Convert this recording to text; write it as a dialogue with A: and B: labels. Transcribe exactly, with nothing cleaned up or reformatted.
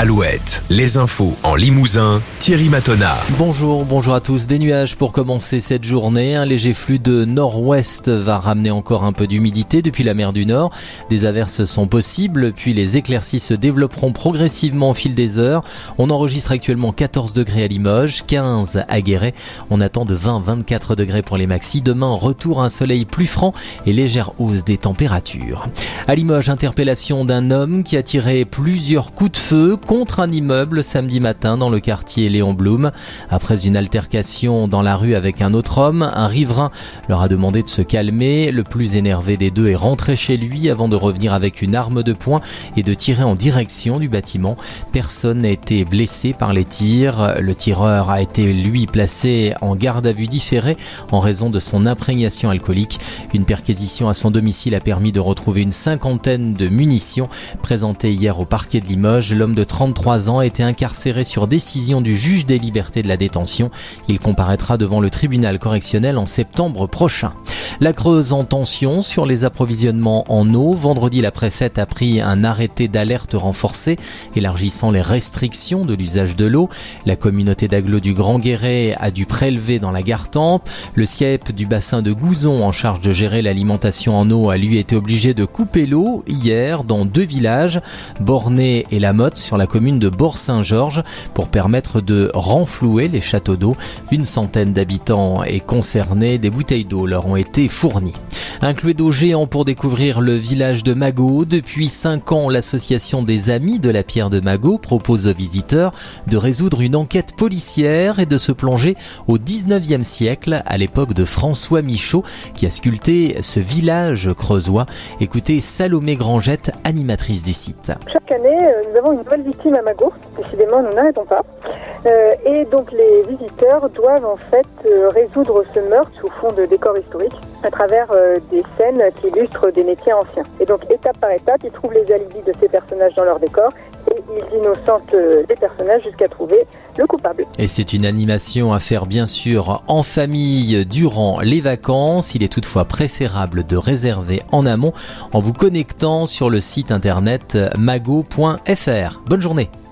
A: Alouette, les infos en Limousin, Thierry Matonna.
B: Bonjour, bonjour à tous. Des nuages pour commencer cette journée. Un léger flux de nord-ouest va ramener encore un peu d'humidité depuis la mer du Nord. Des averses sont possibles, puis les éclaircies se développeront progressivement au fil des heures. On enregistre actuellement quatorze degrés à Limoges, quinze à Guéret. On attend de vingt à vingt-quatre degrés pour les maxis. Demain, retour à un soleil plus franc et légère hausse des températures. À Limoges, interpellation d'un homme qui a tiré plusieurs coups de feu contre un immeuble samedi matin dans le quartier Léon Blum. Après une altercation dans la rue avec un autre homme, un riverain leur a demandé de se calmer. Le plus énervé des deux est rentré chez lui avant de revenir avec une arme de poing et de tirer en direction du bâtiment. Personne n'a été blessé par les tirs. Le tireur a été lui placé en garde à vue différée en raison de son imprégnation alcoolique. Une perquisition à son domicile a permis de retrouver une cinquantaine de munitions présentées hier au parquet de Limoges. L'homme de trente-trois ans a été incarcéré sur décision du juge des libertés de la détention. Il comparaîtra devant le tribunal correctionnel en septembre prochain. La Creuse en tension sur les approvisionnements en eau. Vendredi, la préfète a pris un arrêté d'alerte renforcé, élargissant les restrictions de l'usage de l'eau. La communauté d'agglo du Grand Guéret a dû prélever dans la Gartempe. Le S I E P du bassin de Gouzon, en charge de gérer l'alimentation en eau, a lui été obligé de couper l'eau hier dans deux villages, Bornay et La Motte, sur la commune de Bourg-Saint-Georges, pour permettre de renflouer les châteaux d'eau. Une centaine d'habitants est concernée. Des bouteilles d'eau leur ont été fournies. Un Cluedo géant pour découvrir le village de Magot. Depuis cinq ans, l'association des Amis de la Pierre de Magot propose aux visiteurs de résoudre une enquête policière et de se plonger au dix-neuvième siècle, à l'époque de François Michaud, qui a sculpté ce village creusois. Écoutez Salomé Grangette, animatrice du site.
C: Chaque année, nous avons une nouvelle victime à Magot. Décidément, nous n'arrêtons pas. Euh, et donc, les visiteurs doivent en fait euh, résoudre ce meurtre sous fond de décor historique à travers euh, des scènes qui illustrent des métiers anciens. Et donc, étape par étape, ils trouvent les alibis de ces personnages dans leur décor et ils innocentent euh, les personnages jusqu'à trouver le coupable.
B: Et c'est une animation à faire bien sûr en famille durant les vacances. Il est toutefois préférable de réserver en amont en vous connectant sur le site internet magot point f r. Bonne journée.